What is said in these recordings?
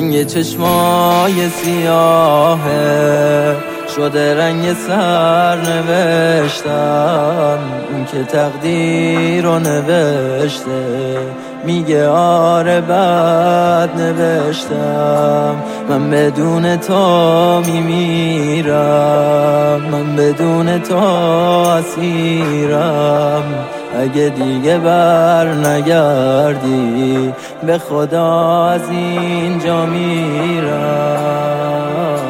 رنگ چشمای سیاهه شده رنگ سرنوشتم. اون که تقدیر رو نوشته میگه آره بد نوشتم. من بدون تو میمیرم، من بدون تو اسیرم. اگه دیگه بر نگردی به خدا از اینجا میرم.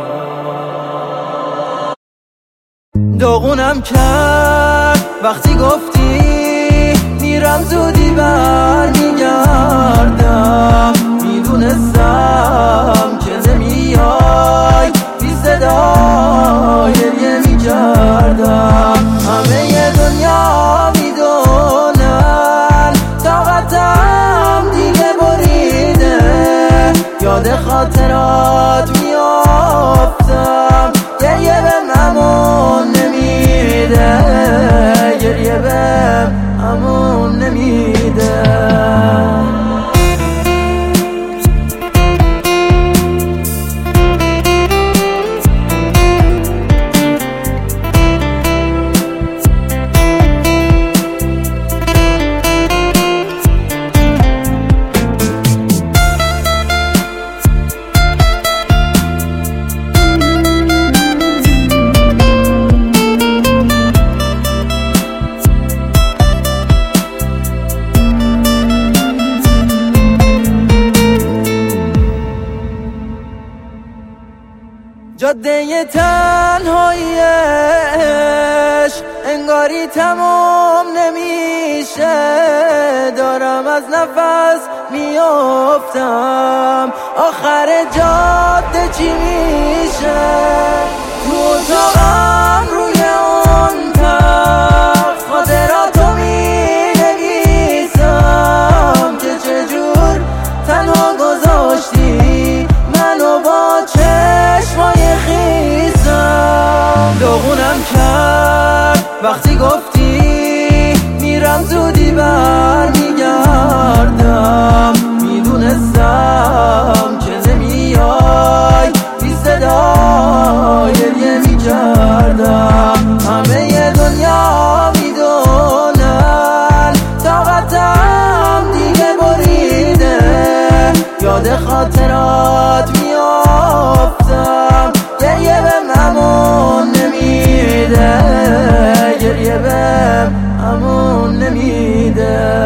داغونم کرد وقتی گفتی میرم زودی بر میگردم. میدونستم که نمیای بی صدا گریه میکردم. همه دنیا میدونن طاقتم دیگه بریده. یاد خاطرات میافتم گریه بهم امون نمیده، گریه بهم امون نمیده. جاده تنهاییش انگاری تمام نمیشه. دارم از نفس میافتم آخر جاده چی میشه. تو اتاقم روی اون تخت خاطراتو مینویسم که چجور تنها گذاشتی منو با چشمای خیسم. داغونم کرد وقتی گفتی میرم زودی بر میگردم. میدونستم که نمیای بی صدا گریه میکردم. همه دنیا میدونن طاقتم دیگه بریده. یاد خاطرات میافتم گریه بهم امون نمیده، گریه بهم امون نمیده.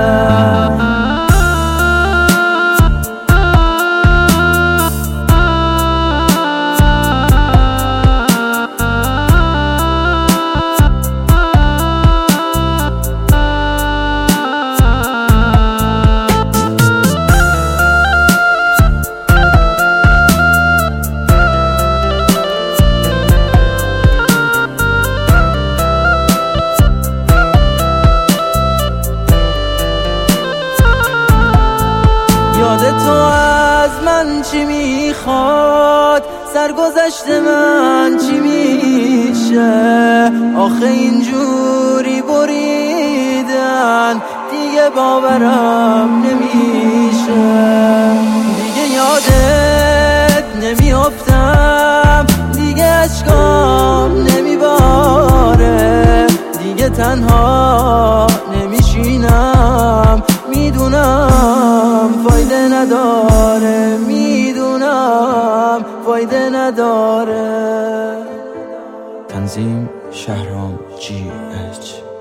یاد تو از من چی میخواد، سرگذشت من چی میشه. آخه اینجوری بریدن دیگه باورم نمیشه. دیگه یادت نمیافتم، دیگه اشکام نمیباره. دیگه تنها نمیشینم، میدونم فایده نداره، میدونم فایده نداره. تنظیم شهرام GH